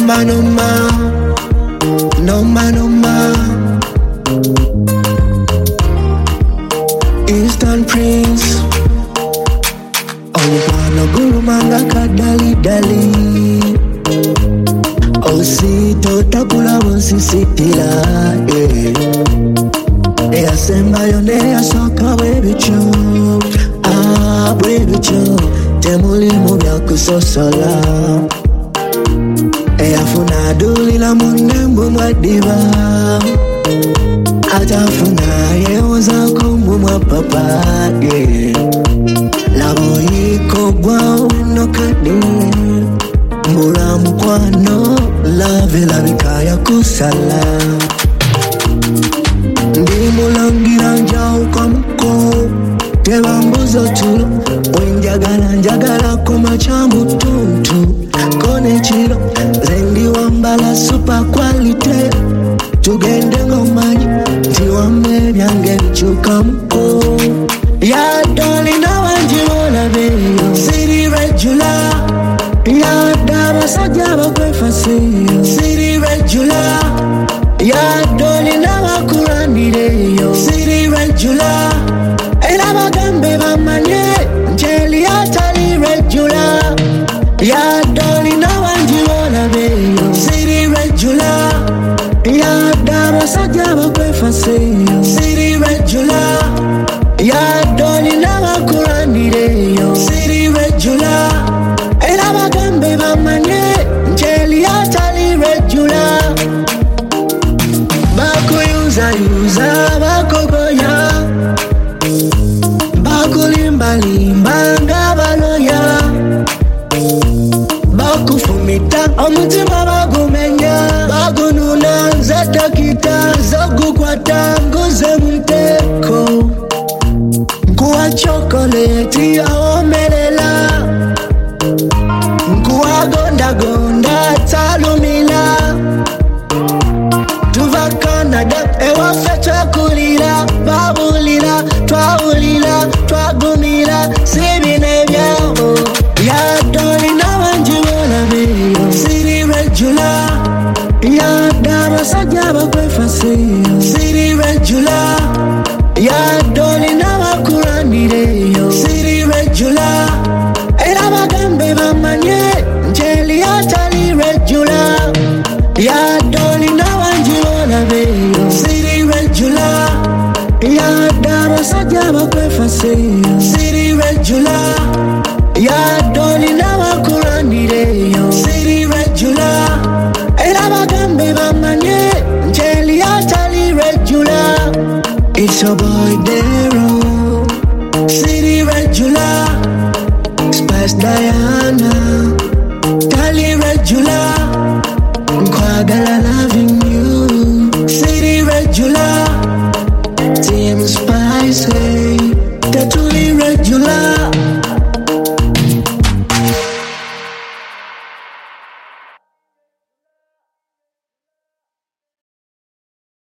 Eastern Prince. Ompano gulumanga kadali dali. Osito takula bonsisitila. Eyasemba yone yasoka webicho. Webicho. Temuli mubya kusosola. Eyafuna dulila munembu mwadiba. Atafuna yewoza kumbu mwa papa. Labo yiko gwa unokadi. Mbula mkwano lave labikaya kusala. Ndi mulangira njau kwa mko. Teba mbuzo tulo. Njagala kuma chambu tuntu. Kone chiro zendi wambala super quality. Tugende ngomanyi tiwambe byange bichuka mko. Ya doli na wanjiwona beyo. City regular. Ya daba sajaba kwefasiyo. City regular. Ya doli na wakuranireyo. City regular. Ela magambe bamanye. Njeli atali regular. Ya doli na wanjiwona beyo. City regular. Ya daba sajaba kwefasiyo. City regular. Ya doli na wakuranireyo. City regular. Ela magambe bamanye. Njeli atali regular. Bako yuza bako goya. Bako limba ngabaloya. Bako fumita omutima bagumenya. Bako nuna zeta kita zogu kwa tanguze mteko. Nkuwa chokoleti ya omelela. Nkuwa gonda talumila. Tuva Canada ewa fecha kulila. Babulila, twaulila, twagumila. Sibine vyao. Ya doli na wanjiwona beyo. City regular. Ya daba sajaba kwefasiyo. City regular. Ya doli na wakuranireyo. City regular. Ela magambe bamanye. Njeli atali regular. Ya doli na wanjiwona beyo. City regular. Ya daba sajaba kwefasiyo. City regular. Ya doli na wakuranireyo. City regular. Ela magambe bamanye. Njeli atali regular. It's your boy Dero. City regular. Spice Diana. Tali regular. Nkwagala loving you. City regular. Team Spice.